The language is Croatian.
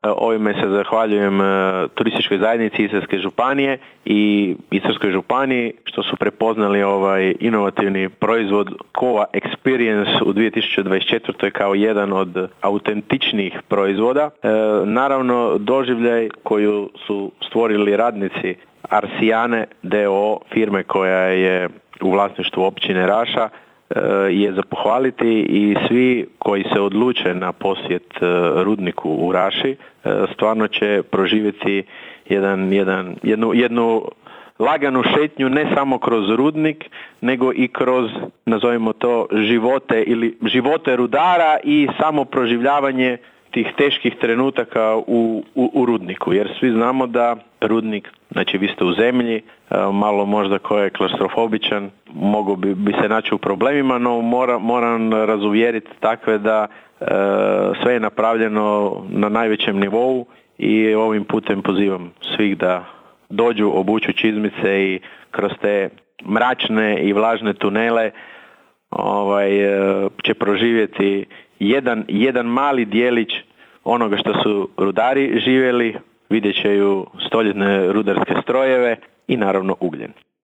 Ovime se zahvaljujem turističkoj zajednici Istarske županije i Istarskoj županiji što su prepoznali ovaj inovativni proizvod Kova Experience u 2024. kao jedan od autentičnijih proizvoda. Naravno, doživljaj koju su stvorili radnici Arsijane d.o.o. firme koja je u vlasništvu općine Raša je za pohvaliti i svi koji se odluče na posjet rudniku u Raši stvarno će proživjeti jednu laganu šetnju ne samo kroz rudnik, nego i kroz, nazovimo to, živote rudara i samo proživljavanje tih teških trenutaka u rudniku, jer svi znamo da rudnik, znači vi ste u zemlji, malo možda ko je klaustrofobičan, mogao bi se naći u problemima, no moram razuvjeriti takve da sve je napravljeno na najvećem nivou i ovim putem pozivam svih da dođu, obuču čizmice i kroz te mračne i vlažne tunele će proživjeti jedan mali dijelić onoga što su rudari živjeli, vidjet će stoljetne rudarske strojeve i naravno ugljen.